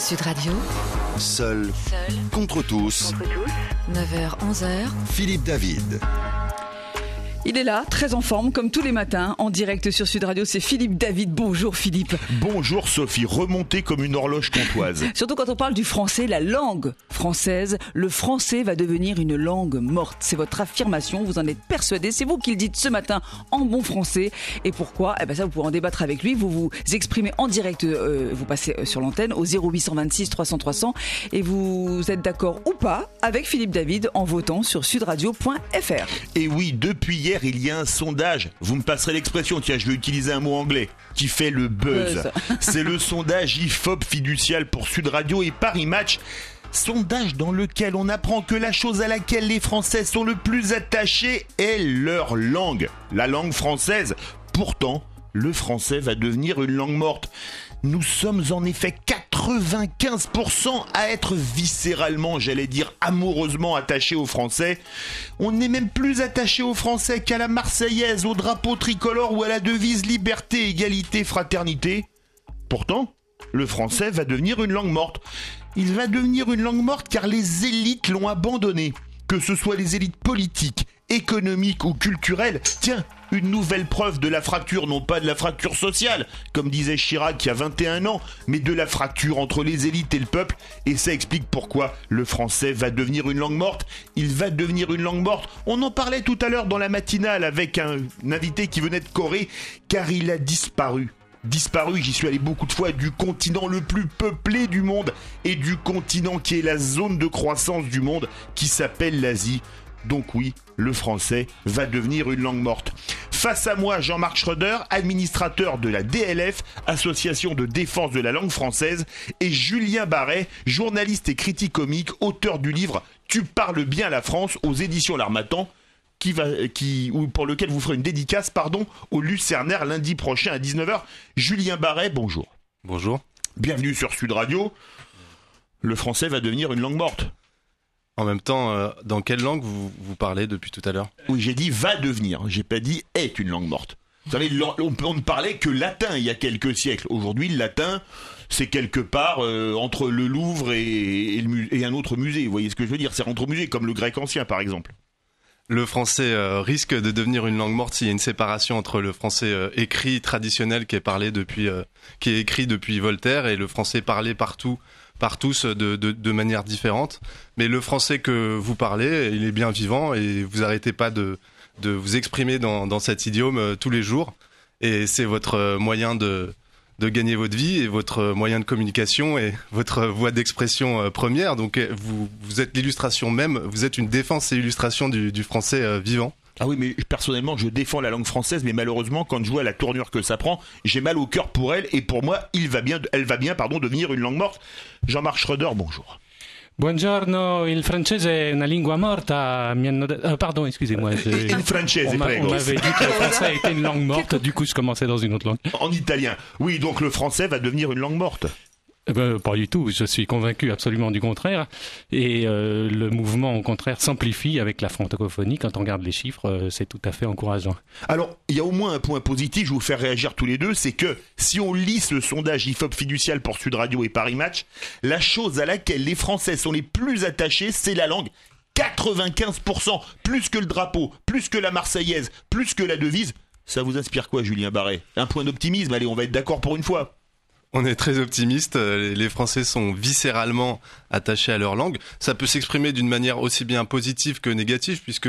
Sud Radio. Seul contre tous. 9h-11h. Philippe David. Il est là, très en forme, comme tous les matins, en direct sur Sud Radio. C'est Philippe David. Bonjour Philippe. Bonjour Sophie, remontée comme une horloge comtoise. Surtout quand on parle du français, la langue française, le français va devenir une langue morte. C'est votre affirmation, vous en êtes persuadé. C'est vous qui le dites ce matin en bon français. Et pourquoi ? Eh ben ça, vous pourrez en débattre avec lui. Vous vous exprimez en direct, vous passez sur l'antenne au 0826 300 300 et vous êtes d'accord ou pas avec Philippe David en votant sur sudradio.fr. Et oui, depuis hier, il y a un sondage, vous me passerez l'expression, tiens je vais utiliser un mot anglais, qui fait le buzz. C'est le sondage IFOP fiducial pour Sud Radio et Paris Match. Sondage dans lequel on apprend que la chose à laquelle les Français sont le plus attachés est leur langue, la langue française. Pourtant, le français va devenir une langue morte. Nous sommes en effet 95% à être viscéralement, j'allais dire amoureusement attachés aux Français. On n'est même plus attaché aux Français qu'à la Marseillaise, au drapeau tricolore ou à la devise liberté, égalité, fraternité. Pourtant, le français va devenir une langue morte. Il va devenir une langue morte car les élites l'ont abandonné. Que ce soit les élites politiques, économiques ou culturelles, tiens, une nouvelle preuve de la fracture, non pas de la fracture sociale, comme disait Chirac il y a 21 ans, mais de la fracture entre les élites et le peuple, et ça explique pourquoi le français va devenir une langue morte. Il va devenir une langue morte. On en parlait tout à l'heure dans la matinale avec un invité qui venait de Corée, car il a disparu, j'y suis allé beaucoup de fois, du continent le plus peuplé du monde et du continent qui est la zone de croissance du monde qui s'appelle l'Asie. Donc oui, le français va devenir une langue morte. Face à moi, Jean-Marc Schröder, administrateur de la DLF, Association de défense de la langue française, et Julien Barret, journaliste et critique comique, auteur du livre « Tu parles bien la France » aux éditions L'Harmattan, pour lequel vous ferez une dédicace au Lucernaire lundi prochain à 19h. Julien Barret, bonjour. Bonjour. Bienvenue sur Sud Radio. Le français va devenir une langue morte. En même temps, dans quelle langue vous parlez depuis tout à l'heure ? Oui, j'ai dit va devenir, j'ai pas dit est une langue morte. Vous savez, on ne parlait que latin il y a quelques siècles. Aujourd'hui, le latin, c'est quelque part entre le Louvre et un autre musée. Vous voyez ce que je veux dire ? C'est entre musées, comme le grec ancien, par exemple. Le français risque de devenir une langue morte s'il y a une séparation entre le français écrit traditionnel qui est écrit depuis Voltaire et le français parlé par tous de manière différente. Mais le français que vous parlez, il est bien vivant et vous arrêtez pas de vous exprimer dans cet idiome tous les jours. Et c'est votre moyen de gagner votre vie et votre moyen de communication et votre voie d'expression première. Donc vous êtes l'illustration même, vous êtes une défense et illustration du français vivant. Ah oui, mais personnellement, je défends la langue française, mais malheureusement, quand je vois la tournure que ça prend, j'ai mal au cœur pour elle, et pour moi, elle va bien devenir une langue morte. Jean-Marc Schröder, bonjour. Buongiorno, il francese è una lingua morta. Pardon, excusez-moi. Il francese, on prego. m'avait dit que le français était une langue morte, du coup je commençais dans une autre langue. En italien. Oui, donc le français va devenir une langue morte. Pas du tout, je suis convaincu absolument du contraire. Et le mouvement, au contraire, s'amplifie avec la francophonie. Quand on regarde les chiffres, c'est tout à fait encourageant. Alors, il y a au moins un point positif, je vais vous faire réagir tous les deux, c'est que si on lit ce sondage IFOP fiducial pour Sud Radio et Paris Match, la chose à laquelle les Français sont les plus attachés, c'est la langue. 95%, plus que le drapeau, plus que la Marseillaise, plus que la devise. Ça vous inspire quoi, Julien Barret ? Un point d'optimisme, allez, on va être d'accord pour une fois. On est très optimiste, les Français sont viscéralement attachés à leur langue. Ça peut s'exprimer d'une manière aussi bien positive que négative, puisque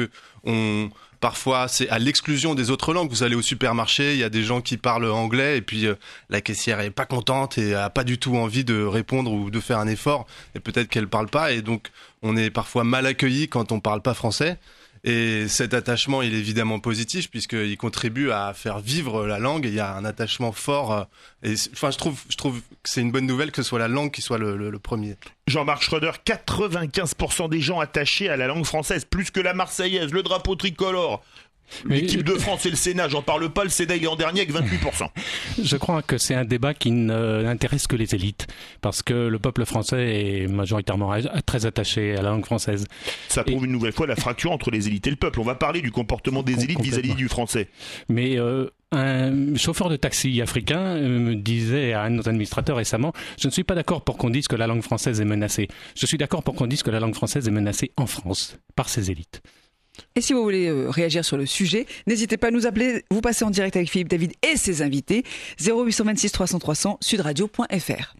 parfois c'est à l'exclusion des autres langues. Vous allez au supermarché, il y a des gens qui parlent anglais et puis la caissière est pas contente et a pas du tout envie de répondre ou de faire un effort et peut-être qu'elle parle pas et donc on est parfois mal accueilli quand on parle pas français. Et cet attachement, il est évidemment positif puisqu'il contribue à faire vivre la langue. Et il y a un attachement fort. Je trouve que c'est une bonne nouvelle que ce soit la langue qui soit le premier. Jean-Marc Schröder, 95% des gens attachés à la langue française, plus que la Marseillaise, le drapeau tricolore. L'équipe de France et le Sénat, j'en parle pas, le Sénat il est en dernier avec 28%. Je crois que c'est un débat qui n'intéresse que les élites, parce que le peuple français est majoritairement très attaché à la langue française. Ça prouve une nouvelle fois la fracture entre les élites et le peuple. On va parler du comportement des élites vis-à-vis du français. Mais un chauffeur de taxi africain me disait à un de nos administrateurs récemment, je ne suis pas d'accord pour qu'on dise que la langue française est menacée. Je suis d'accord pour qu'on dise que la langue française est menacée en France, par ses élites. Et si vous voulez réagir sur le sujet, n'hésitez pas à nous appeler. Vous passez en direct avec Philippe David et ses invités. 0826 300 300, sudradio.fr.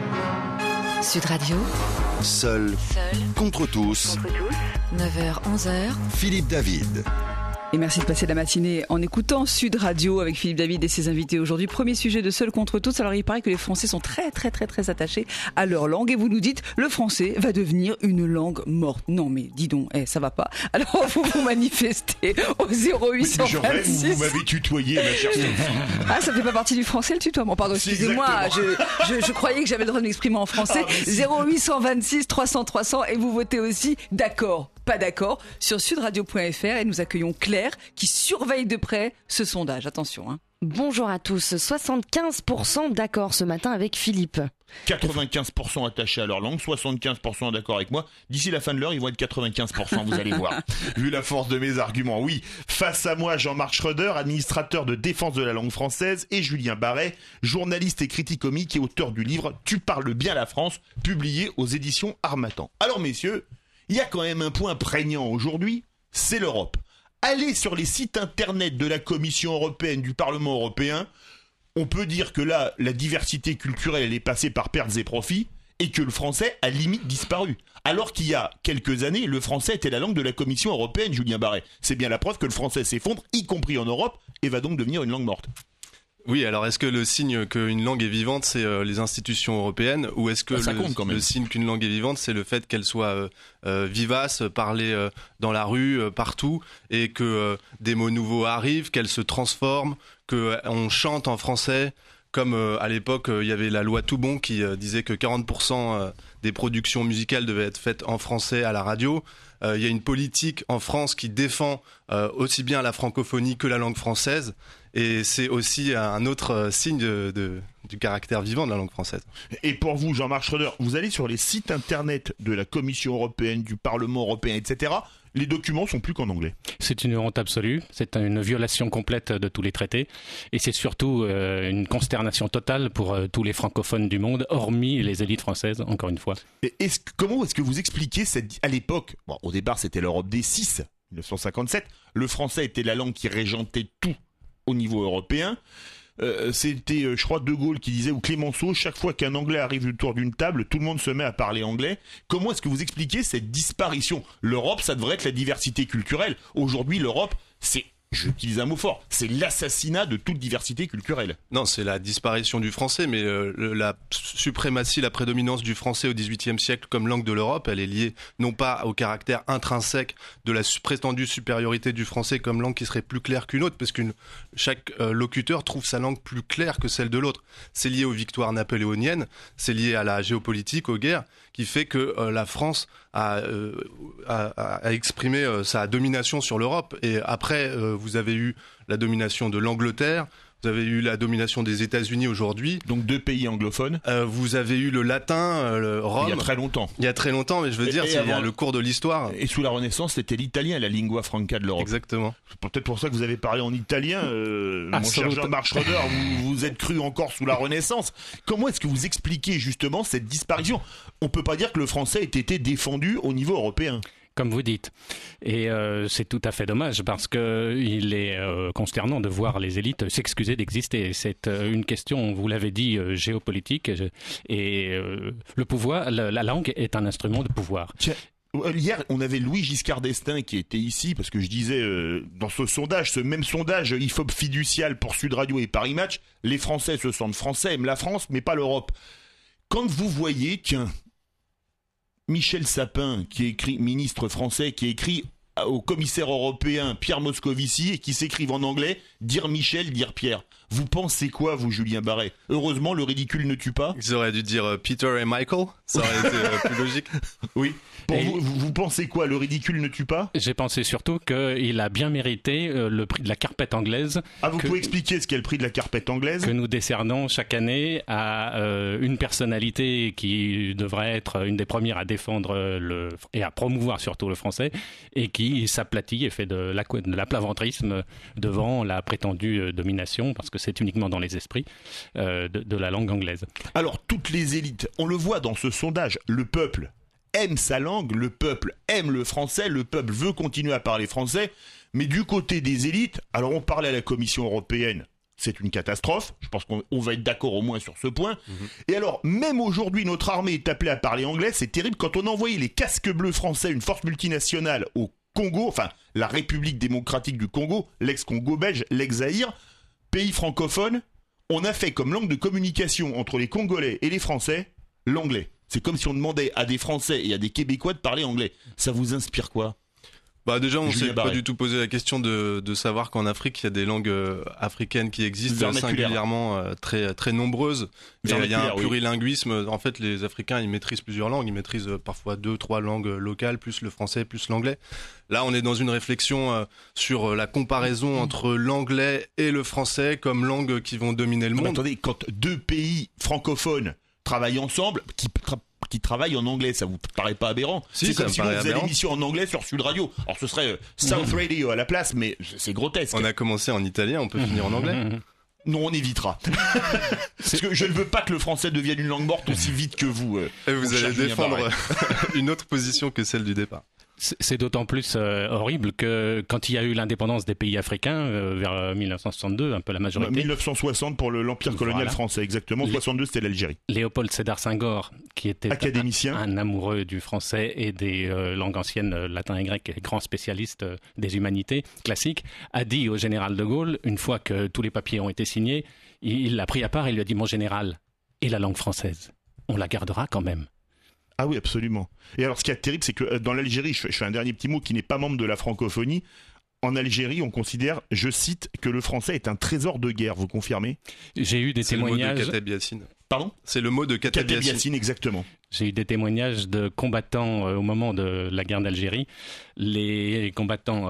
Sud Radio, Seul contre tous. 9h-11h, Philippe David. Et merci de passer la matinée en écoutant Sud Radio avec Philippe David et ses invités aujourd'hui. Premier sujet de Seul contre tous. Alors il paraît que les Français sont très attachés à leur langue et vous nous dites le français va devenir une langue morte. Non mais dis donc, ça va pas. Alors vous manifestez au 0826. Vous m'avez tutoyé, ma chère Sophie. Ah, ça fait pas partie du français le tutoiement. Pardon, excusez-moi, je croyais que j'avais le droit de m'exprimer en français. 0826 300 300 et vous votez aussi d'accord. Pas d'accord sur sudradio.fr et nous accueillons Claire qui surveille de près ce sondage. Attention. Bonjour à tous. 75% d'accord ce matin avec Philippe. 95% attachés à leur langue, 75% d'accord avec moi. D'ici la fin de l'heure, ils vont être 95%, vous allez voir. Vu la force de mes arguments, oui. Face à moi, Jean-Marc Schröder, administrateur de défense de la langue française, et Julien Barret, journaliste et critique comique et auteur du livre « Tu parles bien la France », publié aux éditions Harmattan. Alors messieurs, il y a quand même un point prégnant aujourd'hui, c'est l'Europe. Allez sur les sites internet de la Commission européenne, du Parlement européen, on peut dire que là, la diversité culturelle, elle est passée par pertes et profits, et que le français a limite disparu. Alors qu'il y a quelques années, le français était la langue de la Commission européenne, Julien Barret. C'est bien la preuve que le français s'effondre, y compris en Europe, et va donc devenir une langue morte. Oui, alors est-ce que le signe qu'une langue est vivante, c'est les institutions européennes, ou est-ce que le signe qu'une langue est vivante, c'est le fait qu'elle soit vivace, parlée dans la rue, partout, et que des mots nouveaux arrivent, qu'elle se transforme, qu'on chante en français, comme à l'époque il y avait la loi Toubon qui disait que 40% des productions musicales devaient être faites en français à la radio. Il y a une politique en France qui défend aussi bien la francophonie que la langue française. Et c'est aussi un autre signe du caractère vivant de la langue française. Et pour vous, Jean-Marc Schröder, vous allez sur les sites internet de la Commission européenne, du Parlement européen, etc. Les documents sont plus qu'en anglais. C'est une honte absolue, c'est une violation complète de tous les traités. Et c'est surtout une consternation totale pour tous les francophones du monde, hormis les élites françaises, encore une fois. Et comment est-ce que vous expliquez à l'époque, au départ c'était l'Europe des 6, 1957, le français était la langue qui régentait tout au niveau européen. C'était, je crois, De Gaulle qui disait, ou Clémenceau, chaque fois qu'un Anglais arrive autour d'une table, tout le monde se met à parler anglais. Comment est-ce que vous expliquez cette disparition ? L'Europe, ça devrait être la diversité culturelle. Aujourd'hui, l'Europe, c'est, j'utilise un mot fort, c'est l'assassinat de toute diversité culturelle. Non, c'est la disparition du français, mais la suprématie, la prédominance du français au XVIIIe siècle comme langue de l'Europe, elle est liée non pas au caractère intrinsèque de la prétendue supériorité du français comme langue qui serait plus claire qu'une autre, parce que chaque locuteur trouve sa langue plus claire que celle de l'autre. C'est lié aux victoires napoléoniennes, c'est lié à la géopolitique, aux guerres, qui fait que la France a exprimé sa domination sur l'Europe. Et après, vous avez eu la domination de l'Angleterre, vous avez eu la domination des États-Unis aujourd'hui. Donc 2 pays anglophones. Vous avez eu le latin, le Rome. Il y a très longtemps. Il y a très longtemps, mais je veux dire, c'est le cours de l'histoire. Et sous la Renaissance, c'était l'italien, la lingua franca de l'Europe. Exactement. C'est peut-être pour ça que vous avez parlé en italien, mon cher Jean-Marc Schröder, vous êtes cru encore sous la Renaissance. Comment est-ce que vous expliquez justement cette disparition ? On peut pas dire que le français ait été défendu au niveau européen. Comme vous dites. Et c'est tout à fait dommage parce que il est consternant de voir les élites s'excuser d'exister. C'est une question, vous l'avez dit, géopolitique. Et le pouvoir, la langue est un instrument de pouvoir. Tiens. Hier, on avait Louis Giscard d'Estaing qui était ici, parce que je disais, dans ce même sondage IFOP fiducial pour Sud Radio et Paris Match, les Français se sentent français, aiment la France, mais pas l'Europe. Quand vous voyez Michel Sapin, qui écrit, ministre français, qui écrit au commissaire européen Pierre Moscovici et qui s'écrivent en anglais, dire Michel, dire Pierre. Vous pensez quoi, vous, Julien Barret? Heureusement, le ridicule ne tue pas. Ils auraient dû dire Peter et Michael, ça aurait été plus logique. Oui. Pour vous pensez quoi? Le ridicule ne tue pas? J'ai pensé surtout qu'il a bien mérité le prix de la carpette anglaise. Ah, vous pouvez expliquer ce qu'est le prix de la carpette anglaise? Que nous décernons chaque année à une personnalité qui devrait être une des premières à défendre et à promouvoir surtout le français, et qui s'aplatit et fait de l'aplaventrisme devant la prétendue domination, parce que c'est uniquement dans les esprits de la langue anglaise. Alors, toutes les élites, on le voit dans ce sondage, le peuple aime sa langue, le peuple aime le français, le peuple veut continuer à parler français, mais du côté des élites, alors on parlait à la Commission européenne, c'est une catastrophe, je pense qu'on va être d'accord au moins sur ce point, et alors même aujourd'hui notre armée est appelée à parler anglais, c'est terrible, quand on a envoyé les casques bleus français, une force multinationale au Congo, enfin la République démocratique du Congo, l'ex-Congo belge, l'ex-Zaïre, pays francophone, on a fait comme langue de communication entre les Congolais et les Français, l'anglais. C'est comme si on demandait à des Français et à des Québécois de parler anglais. Ça vous inspire quoi? Bah déjà, on s'est pas du tout posé la question de savoir qu'en Afrique, il y a des langues africaines qui existent singulièrement très très nombreuses. Il y a un plurilinguisme. En fait, les Africains, ils maîtrisent plusieurs langues. Ils maîtrisent parfois 2-3 langues locales, plus le français, plus l'anglais. Là, on est dans une réflexion sur la comparaison entre l'anglais et le français comme langues qui vont dominer le monde. Attendez, quand deux pays francophones travaillent ensemble, qui travaillent en anglais, ça vous paraît pas aberrant? C'est comme si on faisait l'émission en anglais sur Sud Radio. Alors ce serait South Radio à la place, mais c'est grotesque. On a commencé en italien, on peut finir en anglais. Non, on évitera. Parce que je ne veux pas que le français devienne une langue morte aussi vite que vous. Et vous allez défendre une autre position que celle du départ. C'est d'autant plus horrible que quand il y a eu l'indépendance des pays africains vers 1962, un peu la majorité. 1960 pour l'Empire colonial français, exactement. 62 c'était l'Algérie. Léopold Sédar Senghor, qui était académicien, un amoureux du français et des langues anciennes, latin et grec, et grand spécialiste des humanités classiques, a dit au général de Gaulle, une fois que tous les papiers ont été signés, il l'a pris à part et il lui a dit: mon général, et la langue française, on la gardera quand même. Ah oui, absolument. Et alors, ce qui est terrible, c'est que dans l'Algérie, je fais un dernier petit mot qui n'est pas membre de la francophonie. En Algérie, on considère, je cite, que le français est un trésor de guerre. Vous confirmez? J'ai eu des témoignages. C'est le mot de Kateb Yassine. Pardon? C'est le mot de Kateb Yassine, exactement. J'ai eu des témoignages de combattants au moment de la guerre d'Algérie. Les combattants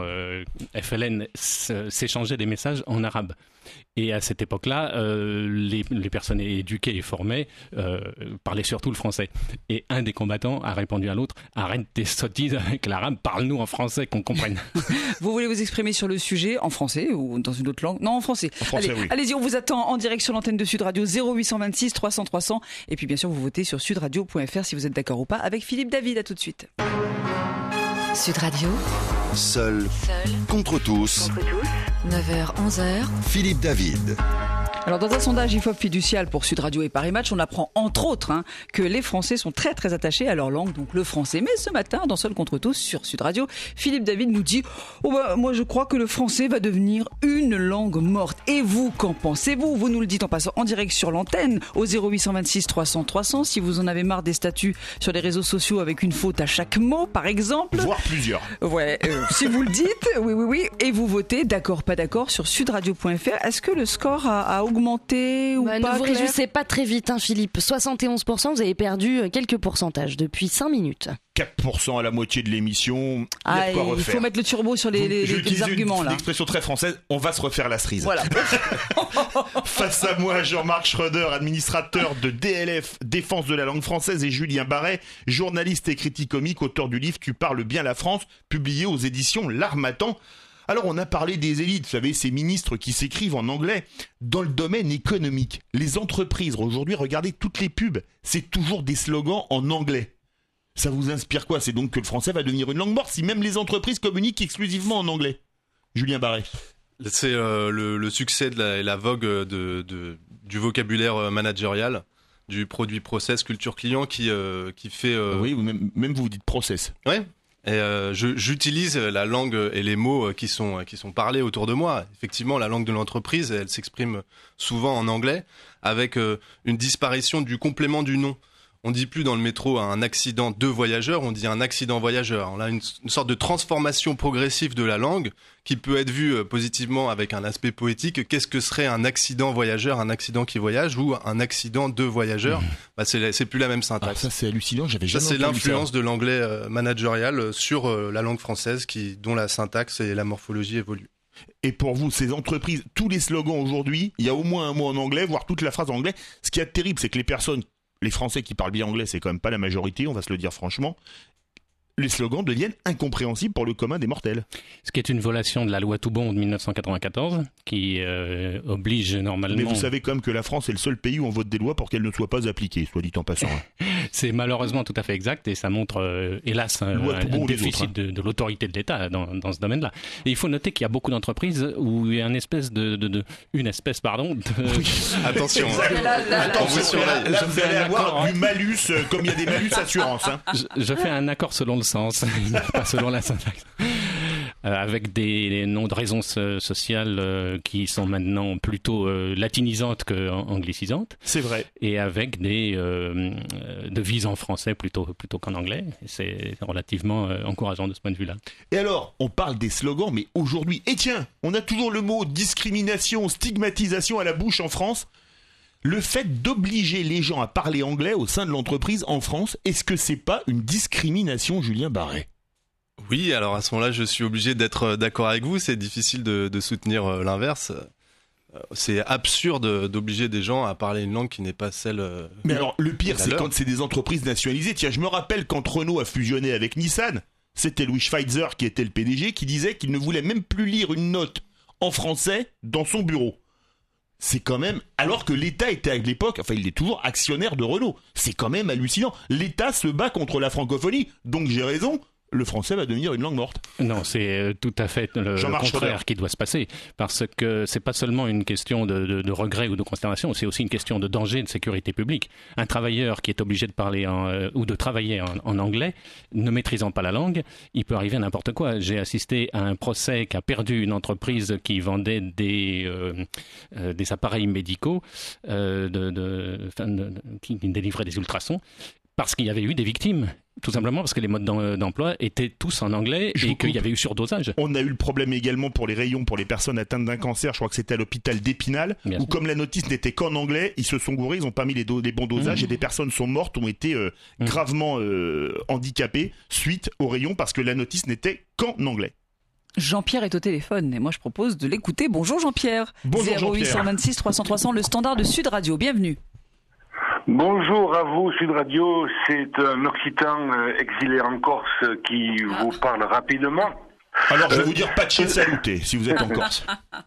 FLN s'échangeaient des messages en arabe. Et à cette époque-là, les personnes éduquées et formées parlaient surtout le français. Et un des combattants a répondu à l'autre: arrête tes sottises avec l'arabe, parle-nous en français qu'on comprenne. Vous voulez vous exprimer sur le sujet en français ou dans une autre langue? Non, en français. En français, allez, oui. Allez-y, on vous attend en direct sur l'antenne de Sud Radio 0826 300 300. Et puis bien sûr, vous votez sur sudradio.fr si vous êtes d'accord ou pas avec Philippe David. À tout de suite. Sud Radio. Seul contre tous. 9h-11h. Philippe David. Alors dans un sondage IFOP fiducial pour Sud Radio et Paris Match, on apprend entre autres que les Français sont très très attachés à leur langue, donc le français. Mais ce matin, dans Seul contre tous sur Sud Radio, Philippe David nous dit: moi je crois que le français va devenir une langue morte. Et vous, qu'en pensez-vous? Vous nous le dites en passant en direct sur l'antenne au 0826 300 300. Si vous en avez marre des statuts sur les réseaux sociaux avec une faute à chaque mot, par exemple. Voire plusieurs. Ouais, si vous le dites, oui. Et vous votez d'accord, pas d'accord sur sudradio.fr. Est-ce que le score a augmenté ou pas? Ne vous réjouissez pas très vite, Philippe. 71%, vous avez perdu quelques pourcentages depuis 5 minutes. 4% à la moitié de l'émission. Il faut mettre le turbo sur les arguments là. Une expression très française, on va se refaire la cerise. Voilà. Face à moi, Jean-Marc Schröder, administrateur de DLF, Défense de la langue française, et Julien Barret, journaliste et critique comique, auteur du livre Tu parles bien la France, publié aux éditions L'Harmattan. Alors on a parlé des élites, vous savez, ces ministres qui s'écrivent en anglais. Dans le domaine économique, les entreprises, aujourd'hui, regardez toutes les pubs, c'est toujours des slogans en anglais. Ça vous inspire quoi? C'est donc que le français va devenir une langue morte si même les entreprises communiquent exclusivement en anglais. Julien Barret. C'est le succès et la vogue du vocabulaire managérial, du produit process, culture client qui fait... Oui, même vous dites process. Ouais. Et j'utilise la langue et les mots qui sont parlés autour de moi. Effectivement, la langue de l'entreprise, elle s'exprime souvent en anglais, avec une disparition du complément du nom. On dit plus dans le métro un accident de voyageurs, on dit un accident voyageur. On a une sorte de transformation progressive de la langue qui peut être vue positivement avec un aspect poétique. Qu'est-ce que serait un accident voyageur, un accident qui voyage ou un accident de voyageur? C'est plus la même syntaxe. Ça c'est hallucinant, j'avais jamais Ça c'est entendu l'influence de l'anglais managérial sur la langue française dont la syntaxe et la morphologie évoluent. Et pour vous, ces entreprises, tous les slogans aujourd'hui, il y a au moins un mot en anglais, voire toute la phrase en anglais. Ce qui est terrible, c'est que les Français qui parlent bien anglais, c'est quand même pas la majorité, on va se le dire franchement. Les slogans deviennent incompréhensibles pour le commun des mortels. Ce qui est une violation de la loi Toubon de 1994, qui oblige normalement... Mais vous savez quand même que la France est le seul pays où on vote des lois pour qu'elles ne soient pas appliquées, soit dit en passant. C'est malheureusement tout à fait exact et ça montre, hélas, un déficit de l'autorité de l'État dans ce domaine-là. Et il faut noter qu'il y a beaucoup d'entreprises où il y a une espèce Attention, là vous allez avoir du malus, comme il y a des malus assurance. Hein. Je fais un accord selon le sens, pas selon la syntaxe. Avec des noms de raisons sociales qui sont maintenant plutôt latinisantes qu'anglicisantes. C'est vrai. Et avec des devises en français plutôt qu'en anglais. C'est relativement encourageant de ce point de vue-là. Et alors, on parle des slogans, mais aujourd'hui, et tiens, on a toujours le mot discrimination, stigmatisation à la bouche en France. Le fait d'obliger les gens à parler anglais au sein de l'entreprise en France, est-ce que c'est pas une discrimination, Julien Barret ? Oui, alors à ce moment-là, je suis obligé d'être d'accord avec vous. C'est difficile de soutenir l'inverse. C'est absurde d'obliger des gens à parler une langue qui n'est pas celle... Mais alors, le pire, c'est quand c'est des entreprises nationalisées. Tiens, je me rappelle quand Renault a fusionné avec Nissan, c'était Louis Schweitzer qui était le PDG, qui disait qu'il ne voulait même plus lire une note en français dans son bureau. C'est quand même... Alors que l'État était à l'époque, enfin il est toujours actionnaire de Renault. C'est quand même hallucinant. L'État se bat contre la francophonie, donc j'ai raison. Le français va devenir une langue morte. Non, c'est tout à fait le contraire qui doit se passer. Parce que c'est pas seulement une question de regret ou de consternation, c'est aussi une question de danger de sécurité publique. Un travailleur qui est obligé de parler ou de travailler en anglais, ne maîtrisant pas la langue, il peut arriver à n'importe quoi. J'ai assisté à un procès qui a perdu une entreprise qui vendait des appareils médicaux, qui délivraient des ultrasons, parce qu'il y avait eu des victimes. Tout simplement parce que les modes d'emploi étaient tous en anglais et qu'il y avait eu surdosage. On a eu le problème également pour les rayons pour les personnes atteintes d'un cancer. Je crois que c'était à l'hôpital d'Épinal, où comme la notice n'était qu'en anglais, ils se sont gourés, ils n'ont pas mis les bons dosages et des personnes sont mortes, ont été gravement handicapées suite aux rayons parce que la notice n'était qu'en anglais. Jean-Pierre est au téléphone et moi je propose de l'écouter. Bonjour Jean-Pierre. Bonjour 0826 300 300, le standard de Sud Radio. Bienvenue. Bonjour à vous, Sud Radio. C'est un Occitan exilé en Corse qui vous parle rapidement. Alors, je vais vous dire patché saluté, si vous êtes en Corse.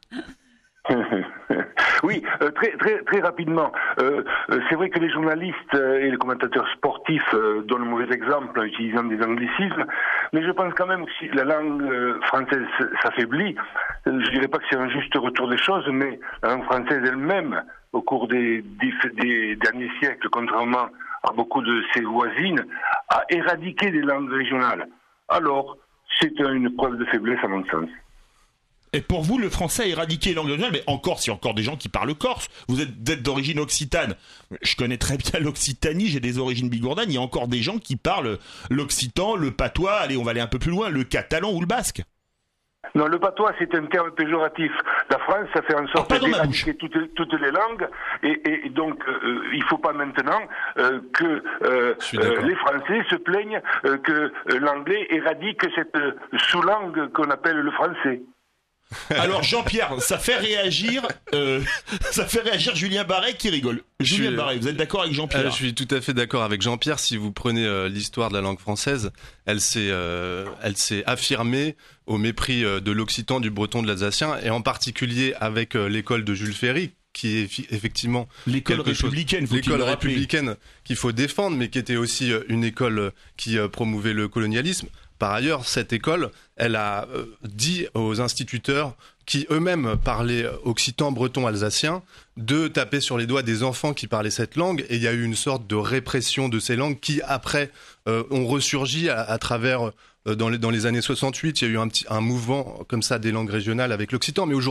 Oui, très rapidement. C'est vrai que les journalistes et les commentateurs sportifs donnent le mauvais exemple en utilisant des anglicismes, mais je pense quand même que si la langue française s'affaiblit, je dirais pas que c'est un juste retour des choses, mais la langue française elle-même, au cours des derniers siècles, contrairement à beaucoup de ses voisines, a éradiqué des langues régionales. Alors, c'est une preuve de faiblesse à mon sens. Et pour vous, le français a éradiqué les langues régionales, mais encore, il y a encore des gens qui parlent corse. Vous êtes d'origine occitane. Je connais très bien l'Occitanie, j'ai des origines bigourdanes. Il y a encore des gens qui parlent l'occitan, le patois, allez, on va aller un peu plus loin, le catalan ou le basque. Non, le patois, c'est un terme péjoratif. La France, ça fait en sorte d'éradiquer toutes les langues, et donc il ne faut pas maintenant que les Français se plaignent que l'anglais éradique cette sous-langue qu'on appelle le français. Alors Jean-Pierre, ça fait réagir Julien Barret qui rigole. Julien Barret, vous êtes d'accord avec Jean-Pierre ? Je suis tout à fait d'accord avec Jean-Pierre. Si vous prenez l'histoire de la langue française, elle s'est affirmée au mépris de l'occitan, du breton, de l'alsacien, et en particulier avec l'école de Jules Ferry, qui est effectivement l'école républicaine qu'il faut défendre, mais qui était aussi une école qui promouvait le colonialisme. Par ailleurs, cette école, elle a dit aux instituteurs qui eux-mêmes parlaient occitan, breton, alsacien, de taper sur les doigts des enfants qui parlaient cette langue. Et il y a eu une sorte de répression de ces langues qui, après, ont ressurgi à travers... Dans les années 68, il y a eu un mouvement comme ça des langues régionales avec l'occitan. Mais aujourd'hui,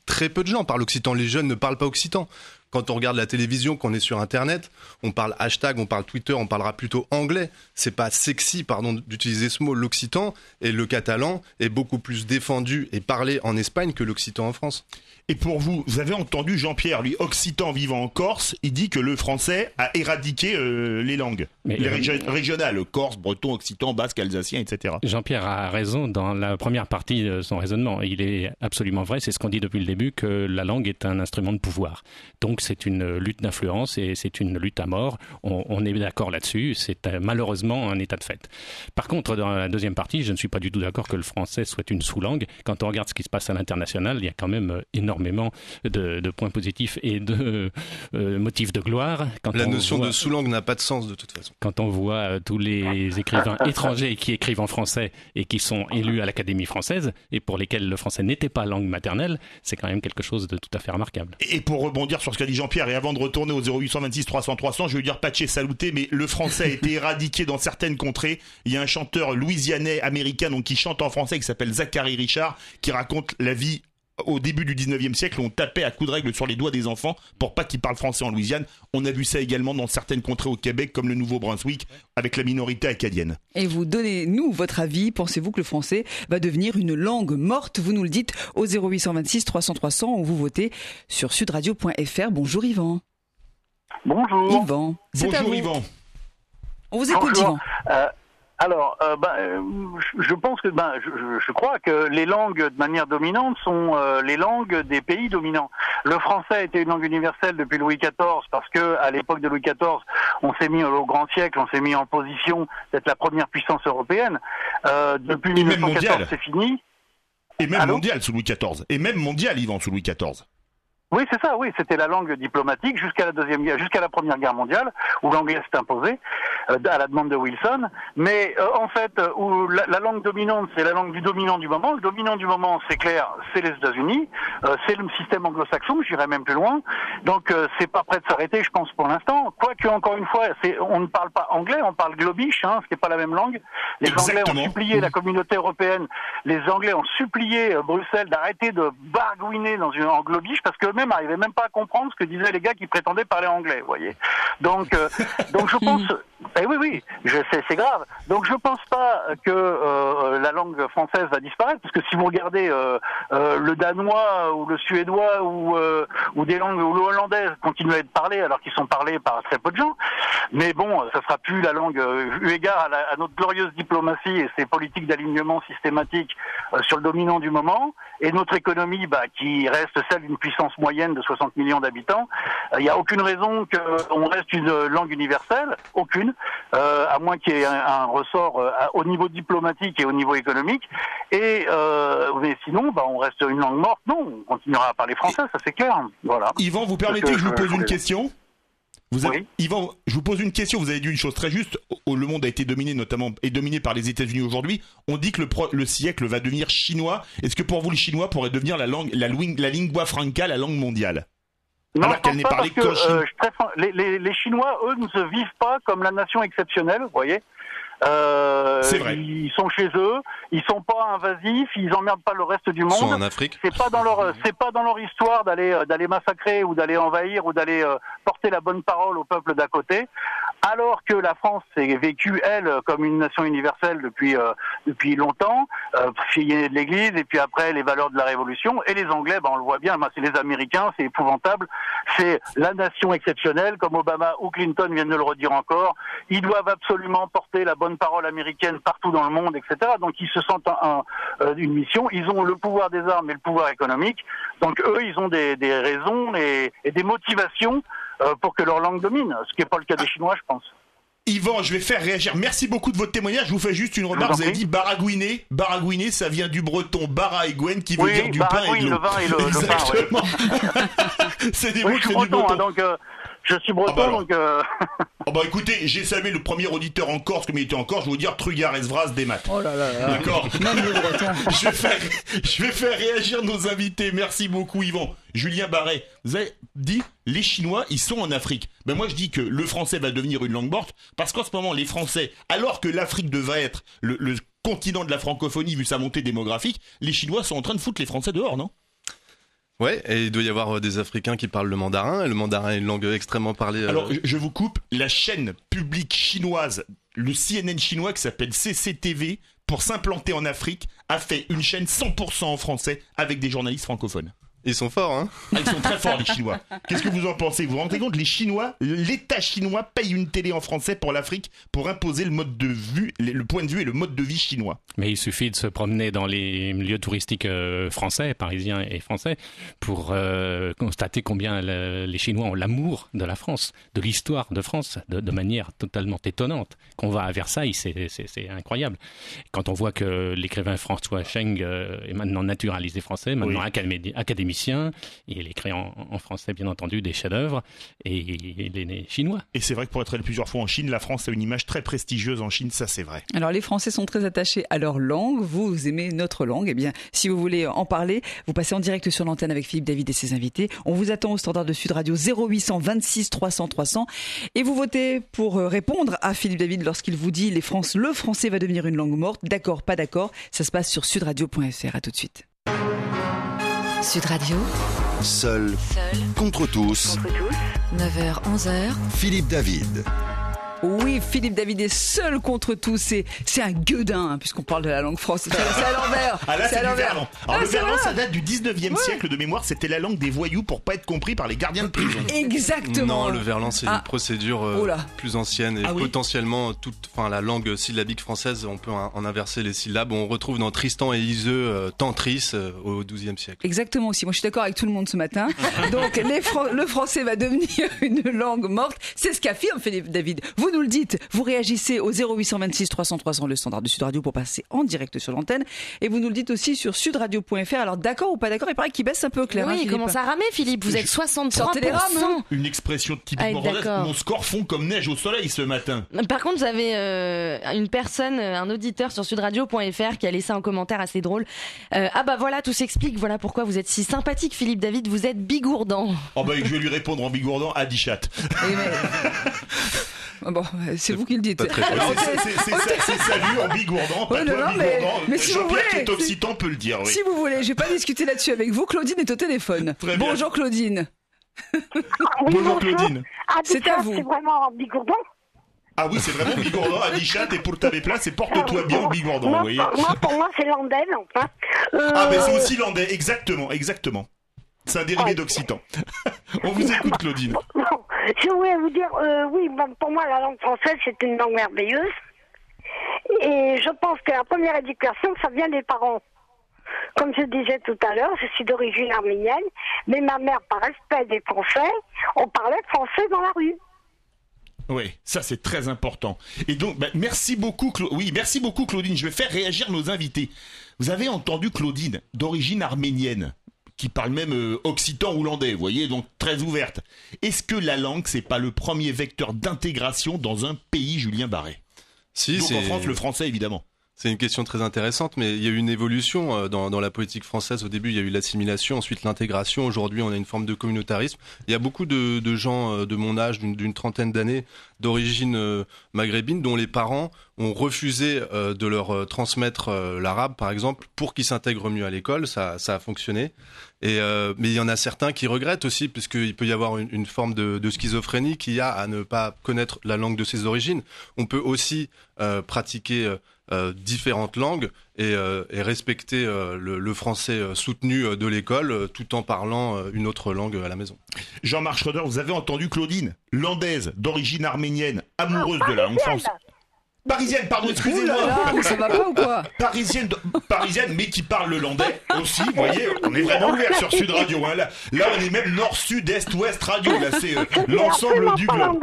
très peu de gens parlent occitan. Les jeunes ne parlent pas occitan. Quand on regarde la télévision, qu'on est sur Internet, on parle hashtag, on parle Twitter, on parlera plutôt anglais. C'est pas sexy, pardon d'utiliser ce mot, l'occitan. Et le catalan est beaucoup plus défendu et parlé en Espagne que l'occitan en France. Et pour vous, vous avez entendu Jean-Pierre, lui, occitan vivant en Corse, il dit que le français a éradiqué les langues, régionales, corse, breton, occitan, basque, alsacien, etc. Jean-Pierre a raison dans la première partie de son raisonnement. Il est absolument vrai, c'est ce qu'on dit depuis le début, que la langue est un instrument de pouvoir. Donc c'est une lutte d'influence et c'est une lutte à mort. On est d'accord là-dessus, c'est malheureusement un état de fait. Par contre, dans la deuxième partie, je ne suis pas du tout d'accord que le français soit une sous-langue. Quand on regarde ce qui se passe à l'international, il y a quand même énormément de points positifs et de motifs de gloire. La notion de sous-langue n'a pas de sens de toute façon. Quand on voit tous les écrivains étrangers qui écrivent en français et qui sont élus à l'Académie française et pour lesquels le français n'était pas langue maternelle, c'est quand même quelque chose de tout à fait remarquable. Et pour rebondir sur ce qu'a dit Jean-Pierre, et avant de retourner au 0826 300 300, je veux dire Pache saluté, mais le français a été éradiqué dans certaines contrées. Il y a un chanteur louisianais américain donc, qui chante en français qui s'appelle Zachary Richard, qui raconte la vie au début du 19e siècle où on tapait à coups de règle sur les doigts des enfants pour pas qu'ils parlent français en Louisiane. On a vu ça également dans certaines contrées au Québec comme le Nouveau-Brunswick avec la minorité acadienne. Et vous donnez-nous votre avis. Pensez-vous que le français va devenir une langue morte? Vous nous le dites au 0826 300 300 ou vous votez sur sudradio.fr. Bonjour Yvan. Bonjour. Yvan. Bonjour Yvan. On vous écoute Yvan. Je pense que je crois que les langues de manière dominante sont les langues des pays dominants. Le français était une langue universelle depuis Louis XIV parce que à l'époque de Louis XIV, on s'est mis au grand siècle, on s'est mis en position d'être la première puissance européenne. Depuis 1914, c'est fini. Et même mondial sous Louis XIV. Et même mondial, Yvan, sous Louis XIV. Oui, c'est ça, oui, c'était la langue diplomatique jusqu'à la Première Guerre mondiale, où l'anglais s'est imposé, à la demande de Wilson. Mais, en fait, où la langue dominante, c'est la langue du dominant du moment. Le dominant du moment, c'est clair, c'est les États-Unis, c'est le système anglo-saxon, j'irais même plus loin. Donc, c'est pas prêt de s'arrêter, je pense, pour l'instant. Quoique, encore une fois, on ne parle pas anglais, on parle globish, ce qui n'est pas la même langue. Les Anglais ont supplié la communauté européenne, les Anglais ont supplié Bruxelles d'arrêter de bargouiner en globish, parce que eux-mêmes n'arrivaient même pas à comprendre ce que disaient les gars qui prétendaient parler anglais, vous voyez. Donc je pense, c'est grave. Donc je pense pas que la langue française va disparaître, parce que si vous regardez le danois ou le suédois ou des langues ou le hollandais continuent à être parlés alors qu'ils sont parlés par très peu de gens. Mais bon, ça sera plus la langue eu égard à notre glorieuse diplomatie et ses politiques d'alignement systématique sur le dominant du moment et notre économie qui reste celle d'une puissance moyenne de 60 millions d'habitants. Il n'y a aucune raison qu'on reste une langue universelle, aucune, à moins qu'il y ait un ressort au niveau diplomatique et au niveau économique. Mais sinon, on reste une langue morte. Non, on continuera à parler français, ça c'est clair. Voilà. Yvan, vous permettez que je vous pose une question ? Yvan, je vous pose une question. Vous avez dit une chose très juste. Le monde a été dominé, notamment, est dominé par les États-Unis aujourd'hui. On dit que le siècle va devenir chinois. Est-ce que pour vous, le chinois pourrait devenir la lingua franca, la langue mondiale? Non, alors qu'elle n'est parlée qu'en Chine. Les Chinois, eux, ne se vivent pas comme la nation exceptionnelle, vous voyez. C'est vrai. Ils sont chez eux, ils sont pas invasifs, ils emmerdent pas le reste du monde. Ils sont en Afrique. C'est pas dans leur histoire d'aller massacrer ou d'aller envahir ou d'aller porter la bonne parole au peuple d'à côté. Alors que la France s'est vécue, elle, comme une nation universelle depuis longtemps, fille de l'Église, et puis après les valeurs de la Révolution. Et les Anglais, on le voit bien, c'est les Américains, c'est épouvantable. C'est la nation exceptionnelle, comme Obama ou Clinton viennent de le redire encore. Ils doivent absolument porter la bonne parole américaine partout dans le monde, etc. Donc ils se sentent une mission. Ils ont le pouvoir des armes et le pouvoir économique. Donc eux, ils ont des raisons et des motivations pour que leur langue domine, ce qui n'est pas le cas des Chinois, je pense. Yvan, je vais faire réagir. Merci beaucoup de votre témoignage. Je vous fais juste une remarque. Vous avez dit baragouiner. Baragouiner, ça vient du breton bara et gwen qui veut dire du pain et de l'eau. Le vin et le Exactement. pain, ouais. C'est des mots qui viennent du breton. Donc, je suis breton, écoutez, j'ai salué le premier auditeur en Corse, comme il était en Corse, je vais vous dire Trugar Esvras des maths. Oh là là. D'accord. Même les bretons. Je vais faire réagir nos invités. Merci beaucoup, Yvan. Julien Barret, vous avez dit les Chinois, ils sont en Afrique. Moi, je dis que le français va devenir une langue morte parce qu'en ce moment, les Français, alors que l'Afrique devrait être le continent de la francophonie vu sa montée démographique, les Chinois sont en train de foutre les Français dehors, non ? Ouais, et il doit y avoir des Africains qui parlent le mandarin, et le mandarin est une langue extrêmement parlée. Alors, je vous coupe, la chaîne publique chinoise, le CNN chinois qui s'appelle CCTV, pour s'implanter en Afrique, a fait une chaîne 100% en français avec des journalistes francophones. Ils sont forts, hein. Ils sont très forts, les Chinois. Qu'est-ce que vous en pensez? Vous vous rendez compte, les Chinois, l'État chinois paye une télé en français pour l'Afrique pour imposer le mode de vue, le point de vue et le mode de vie chinois. Mais il suffit de se promener dans les lieux touristiques français, parisiens et français, pour constater combien les Chinois ont l'amour de la France, de l'histoire de France, de manière totalement étonnante. Qu'on va à Versailles, c'est incroyable. Quand on voit que l'écrivain François Cheng est maintenant naturalisé français, maintenant académicien, il écrit en français, bien entendu, des chefs-d'œuvre, et il est né chinois. Et c'est vrai que pour être allé plusieurs fois en Chine, la France a une image très prestigieuse en Chine, ça c'est vrai. Alors les Français sont très attachés à leur langue, vous aimez notre langue, eh bien si vous voulez en parler, vous passez en direct sur l'antenne avec Philippe David et ses invités. On vous attend au standard de Sud Radio 0800 26 300 300 et vous votez pour répondre à Philippe David lorsqu'il vous dit le français va devenir une langue morte, d'accord, pas d'accord, ça se passe sur sudradio.fr. À tout de suite. Sud Radio, Seul contre tous. 9h, 11h. Philippe David. Oui, Philippe David est seul contre tous. C'est un gueudin, hein, puisqu'on parle de la langue française. C'est à l'envers. Ah là, c'est du l'envers. verlan. Alors le verlan, ça date du 19e siècle de mémoire. C'était la langue des voyous pour pas être compris par les gardiens de prison. Exactement. Non, le verlan, c'est une procédure plus ancienne et potentiellement la langue syllabique française, on peut en inverser les syllabes. On retrouve dans Tristan et Iseult, Tantris au XIIe siècle. Exactement aussi. Moi, je suis d'accord avec tout le monde ce matin. Donc, le français va devenir une langue morte. C'est ce qu'affirme Philippe David. Vous nous le dites. Vous réagissez au 0826 300 300, le standard de Sud Radio, pour passer en direct sur l'antenne. Et vous nous le dites aussi sur sudradio.fr. Alors, d'accord ou pas d'accord? Il paraît qu'il baisse un peu, Claire. Oui, hein, il commence à ramer, Philippe. Vous êtes 63%. Une expression typiquement française. Mon score fond comme neige au soleil ce matin. Par contre, vous avez une personne, un auditeur sur sudradio.fr qui a laissé un commentaire assez drôle. Ah bah voilà, tout s'explique. Voilà pourquoi vous êtes si sympathique, Philippe David. Vous êtes bigourdant. Oh bah je vais lui répondre en bigourdant à Dichat. Bon, c'est vous qui le dites. C'est salut en bigourdant, pas toi bigourdant. Mais si vous voulez, Jean-Pierre qui est occitan peut le dire. Oui. Si vous voulez, je vais pas discuter là-dessus avec vous. Claudine est au téléphone. Très bien. Bonjour Claudine. Bonjour Claudine. C'est à vous. C'est vraiment bigourdant. Ah oui, c'est vraiment bigourdant à Dichat, et pour taper place, et porte-toi bien en bigourdant. Moi, vous voyez. pour moi, c'est landais, enfin. Ah mais c'est aussi landais, exactement. C'est un dérivé d'occitan. On vous écoute, Claudine. Bon, je voulais vous dire, oui, pour moi, la langue française, c'est une langue merveilleuse. Et je pense que la première éducation, ça vient des parents. Comme je disais tout à l'heure, je suis d'origine arménienne, mais ma mère, par respect des Français, on parlait français dans la rue. Oui, ça c'est très important. Et donc, merci beaucoup, Claudine. Je vais faire réagir nos invités. Vous avez entendu Claudine, d'origine arménienne, qui parle même occitan ou landais, vous voyez, donc très ouverte. Est-ce que la langue, c'est pas le premier vecteur d'intégration dans un pays, Julien Barret? Si, donc en France, le français, évidemment. C'est une question très intéressante, mais il y a eu une évolution dans la politique française. Au début, il y a eu l'assimilation, ensuite l'intégration. Aujourd'hui, on a une forme de communautarisme. Il y a beaucoup de gens de mon âge, d'une trentaine d'années, d'origine maghrébine, dont les parents ont refusé de leur transmettre l'arabe, par exemple, pour qu'ils s'intègrent mieux à l'école. Ça a fonctionné. Mais il y en a certains qui regrettent aussi, puisqu'il peut y avoir une forme de schizophrénie qu'il y a à ne pas connaître la langue de ses origines. On peut aussi pratiquer différentes langues et respecter le français soutenu de l'école tout en parlant une autre langue à la maison. Jean-Marc Schröder, vous avez entendu Claudine, landaise, d'origine arménienne, amoureuse de la langue française. Parisienne, pardon, excusez-moi. Ça va pas ou quoi? Parisienne, mais qui parle le landais aussi, vous voyez, on est vraiment ouvert sur Sud Radio. Hein. Là, on est même nord, sud, est, ouest radio. Là, c'est l'ensemble du globe.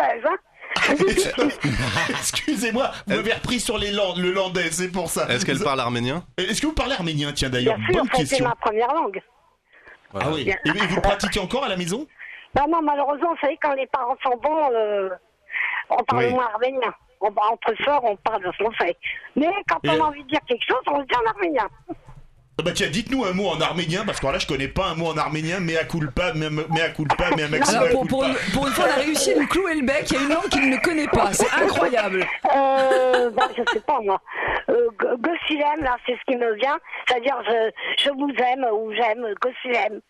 Excusez-moi, vous m'avez repris sur le landais, c'est pour ça. Est-ce qu'elle parle arménien? Est-ce que vous parlez arménien? Tiens, d'ailleurs, bien sûr, bonne question. C'est ma première langue. Voilà. Ah oui. Et vous pratiquez encore à la maison? Non, malheureusement, vous savez, quand les parents sont bons, on parle moins arménien. Entre sœurs, on parle de français. Mais quand on a envie de dire quelque chose, on le dit en arménien. Bah tiens, dites-nous un mot en arménien, parce que là je connais pas un mot en arménien, mea culpa, mea Alors pour une fois on a réussi à nous clouer le bec, il y a une langue qu'il ne connaît pas, c'est incroyable. Je sais pas moi. Gossilem, là, c'est ce qui me vient. C'est-à-dire je vous aime ou j'aime Gossilem.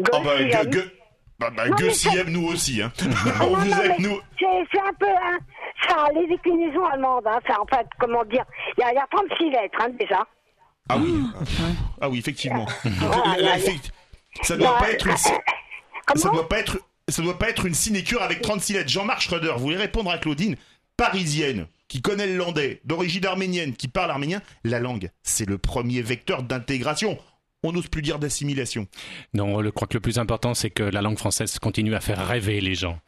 Gossilem, nous aussi, hein. On vous aime, nous. C'est un peu, hein, ça, les déclinaisons allemandes, hein, ça, en fait, comment dire, il y a 36 lettres, hein, déjà. Ah oui, effectivement. Ça doit pas être une sinécure avec 36 lettres. Jean-Marc Schröder, vous voulez répondre à Claudine, parisienne, qui connaît le landais, d'origine arménienne, qui parle arménien. La langue, c'est le premier vecteur d'intégration. On n'ose plus dire d'assimilation. Non, je crois que le plus important, c'est que la langue française continue à faire rêver les gens.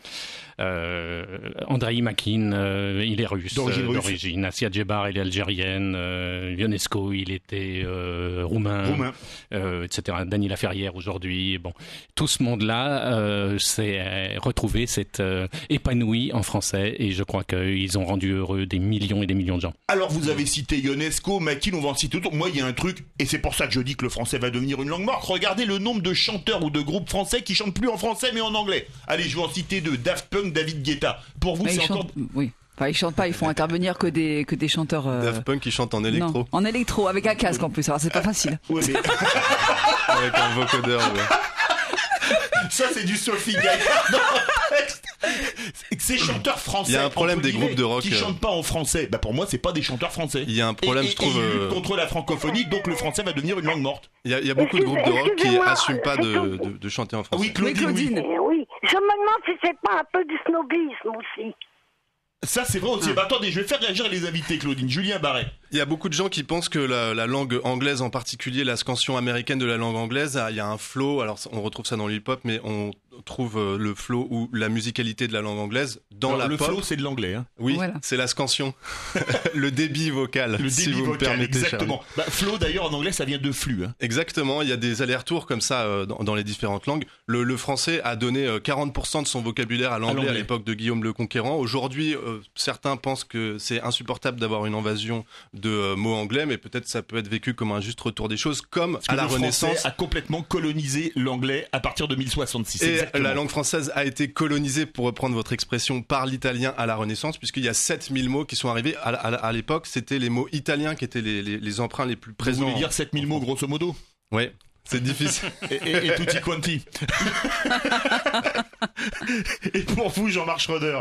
Andrei Makin, il est russe d'origine. Assia Djebar, il est algérienne. Ionesco, il était roumain. Etc. Dany Laferrière aujourd'hui. Bon, tout ce monde-là s'est retrouvé, s'est épanoui en français, et je crois qu'ils ont rendu heureux des millions et des millions de gens. Alors vous avez cité Ionesco, Makin, on va en citer d'autres. Moi, il y a un truc, et c'est pour ça que je dis que le français va devenir une langue morte. Regardez le nombre de chanteurs ou de groupes français qui chantent plus en français mais en anglais. Allez, je vais en citer deux. Daft Punk, David Guetta. Pour vous, c'est encore... Oui. Enfin, ils chantent pas, ils font intervenir que des chanteurs... Daft Punk, ils chantent en électro. Non, en électro, avec un casque en plus, alors c'est pas facile. Ouais, mais... avec un vocodeur, ouais. Ça, c'est du Sophie Gaillard dans le texte. Ces chanteurs français, il y a un problème des groupes de rock qui chantent pas en français. Bah pour moi, c'est pas des chanteurs français. Il y a un problème, je trouve. Ils luttent contre la francophonie, donc le français va devenir une langue morte. Il y a beaucoup de groupes de rock qui n'assument pas de chanter en français. Oui, Claudine. Oui, je me demande si c'est pas un peu du snobisme aussi. Ça, c'est vrai aussi. Bah, attendez, je vais faire réagir les invités, Claudine. Julien Barret. Il y a beaucoup de gens qui pensent que la langue anglaise, en particulier la scansion américaine de la langue anglaise, il y a un flow. Alors, on retrouve ça dans le hip-hop, mais on trouve le flow ou la musicalité de la langue anglaise dans la pop. Le flow, c'est de l'anglais, hein. Oui, voilà. C'est la scansion. Le débit vocal. Le débit vous vocal, me permettez, exactement. Bah, flow, d'ailleurs, en anglais, ça vient de flux, hein. Exactement. Il y a des allers-retours comme ça dans les différentes langues. Le français a donné 40% de son vocabulaire à l'anglais à l'époque de Guillaume le Conquérant. Aujourd'hui, certains pensent que c'est insupportable d'avoir une invasion de mots anglais, mais peut-être ça peut être vécu comme un juste retour des choses, comme parce à la Renaissance. Le français a complètement colonisé l'anglais à partir de 1066. Et exactement. La langue française a été colonisée, pour reprendre votre expression, par l'italien à la Renaissance, puisqu'il y a 7000 mots qui sont arrivés. À l'époque, c'était les mots italiens qui étaient les emprunts les plus présents. Vous voulez dire 7000 mots grosso modo? Ouais. C'est difficile. et tutti quanti. Et pour vous, Jean-Marc Schröder?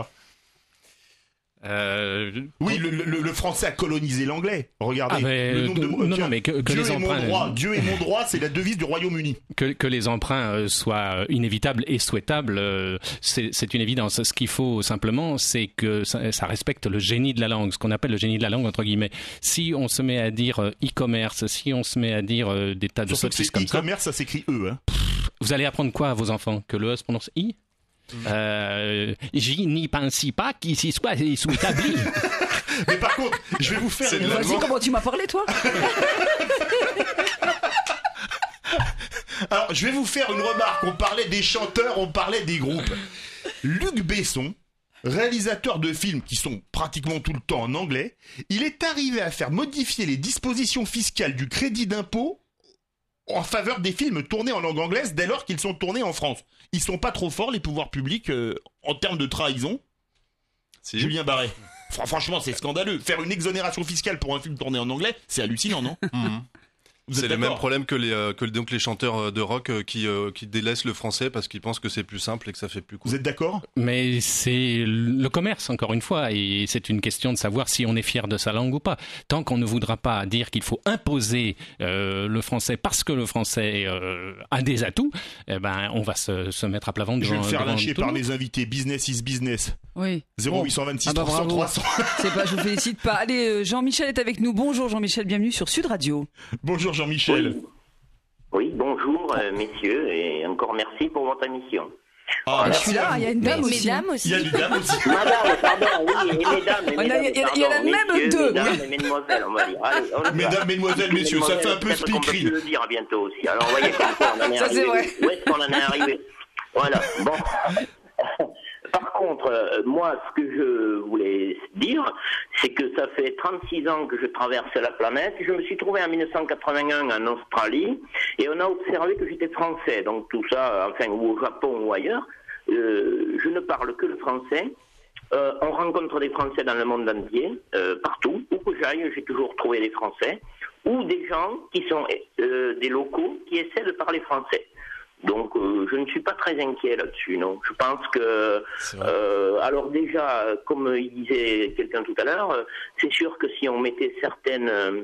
Oui, le français a colonisé l'anglais. Regardez. Le nombre de mots. Non, mais que Dieu les emprunts. Dieu est mon droit, c'est la devise du Royaume-Uni. Que les emprunts soient inévitables et souhaitables, c'est une évidence. Ce qu'il faut simplement, c'est que ça respecte le génie de la langue, ce qu'on appelle le génie de la langue entre guillemets. Si on se met à dire e-commerce, si on se met à dire des tas de sottises comme ça. E-commerce, ça s'écrit E. Hein. Vous allez apprendre quoi à vos enfants? Que le E se prononce I? J'y n'y pense pas qu'il s'y soit établi. Mais par contre, je vais vous faire une... Vas-y, comment tu m'as parlé, toi? Alors, je vais vous faire une remarque. On parlait des chanteurs, on parlait des groupes. Luc Besson, réalisateur de films qui sont pratiquement tout le temps en anglais, il est arrivé à faire modifier les dispositions fiscales du crédit d'impôt en faveur des films tournés en langue anglaise dès lors qu'ils sont tournés en France. Ils sont pas trop forts, les pouvoirs publics, en termes de trahison. Si. Julien Barret. Franchement, c'est scandaleux. Faire une exonération fiscale pour un film tourné en anglais, c'est hallucinant, non? C'est le même problème que les chanteurs de rock qui délaissent le français parce qu'ils pensent que c'est plus simple et que ça fait plus cool. Vous êtes d'accord? Mais c'est le commerce, encore une fois, et c'est une question de savoir si on est fier de sa langue ou pas. Tant qu'on ne voudra pas dire qu'il faut imposer le français parce que le français a des atouts, eh ben on va se mettre à plat ventre. Je vais me faire lâcher par mes invités. Business is business. Oui. 0826 300 300. C'est pas, je vous félicite pas. Allez, Jean-Michel est avec nous. Bonjour Jean-Michel, bienvenue sur Sud Radio. Bonjour Jean-Michel. Oui, bonjour messieurs et encore merci pour votre émission. Je suis là, il y a une dame aussi. Mesdames aussi. Il y a une dame aussi. Madame, pardon, oui, et mesdames. Il y en a même deux. Mesdames et mesdemoiselles, on va dire. Allez, mesdames, mesdemoiselles, messieurs, ça fait un peu speakerine. On peut le dire bientôt aussi. Alors, vous voyez comme quoi on en est ça, arrivé. C'est vrai. Où est-ce qu'on en est arrivé? Voilà, bon. Par contre, moi, ce que je voulais dire, c'est que ça fait 36 ans que je traverse la planète. Je me suis trouvé en 1981 en Australie et on a observé que j'étais français. Donc tout ça, enfin, ou au Japon ou ailleurs, je ne parle que le français. On rencontre des Français dans le monde entier, partout. Où que j'aille, j'ai toujours trouvé des Français ou des gens qui sont des locaux qui essaient de parler français. Donc je ne suis pas très inquiet là-dessus, non. Je pense que alors déjà, comme il disait quelqu'un tout à l'heure, c'est sûr que si on mettait certains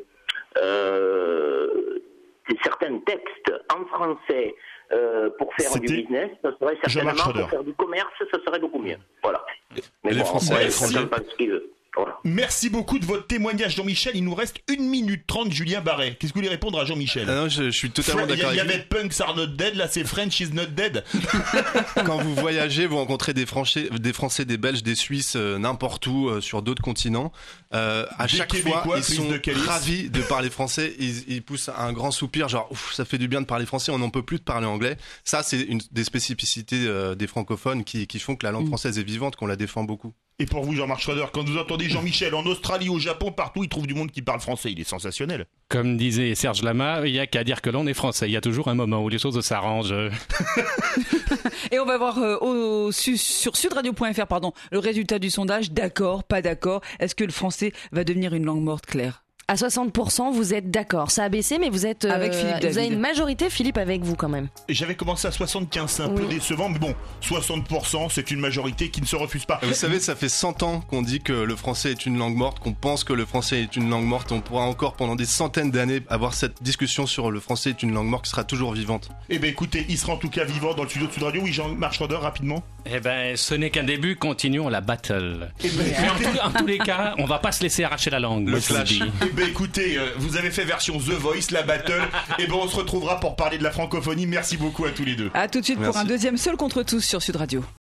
textes en français pour faire du business, ça serait certainement pour faire du commerce, ça serait beaucoup mieux. Voilà. Mais les bon, Français, chacun pense ce qu'il veut. Voilà. Merci beaucoup de votre témoignage, Jean-Michel. Il nous reste 1 minute 30, Julien Barret. Qu'est-ce que vous voulez répondre à Jean-Michel? Non, je suis totalement d'accord avec lui. Il y lui. avait Punks are not dead, là c'est French is not dead. Quand vous voyagez, vous rencontrez des Français, des Belges, des Suisses, n'importe où, sur d'autres continents. À chaque fois, ils sont ravis de parler français. Ils poussent un grand soupir, genre ouf, ça fait du bien de parler français. On n'en peut plus de parler anglais. Ça, c'est une des spécificités des francophones qui font que la langue française est vivante, qu'on la défend beaucoup. Et pour vous, Jean-Marc Schroeder, quand vous entendez Jean-Michel en Australie, au Japon, partout, il trouve du monde qui parle français. Il est sensationnel. Comme disait Serge Lama, il n'y a qu'à dire que l'on est français. Il y a toujours un moment où les choses s'arrangent. Et on va voir sur sudradio.fr, le résultat du sondage. D'accord, pas d'accord. Est-ce que le français va devenir une langue morte, Claire? À 60%, vous êtes d'accord. Ça a baissé, mais vous êtes avec Philippe David. Vous avez une majorité, Philippe, avec vous quand même. Et j'avais commencé à 75, c'est un peu décevant, mais bon, 60%, c'est une majorité qui ne se refuse pas. Vous savez, ça fait 100 ans qu'on dit que le français est une langue morte, qu'on pense que le français est une langue morte. On pourra encore pendant des centaines d'années avoir cette discussion sur le français est une langue morte qui sera toujours vivante. Eh ben écoutez, il sera en tout cas vivant dans le studio de Sud Radio. Oui, Jean-Marc Schroeder, rapidement. Eh ben, ce n'est qu'un début, continuons la battle. Eh ben, mais en tous les cas, on va pas se laisser arracher la langue. Le clash. Eh ben écoutez, vous avez fait version The Voice, la battle. Et ben on se retrouvera pour parler de la francophonie. Merci beaucoup à tous les deux. À tout de suite pour un deuxième Seul contre tous sur Sud Radio.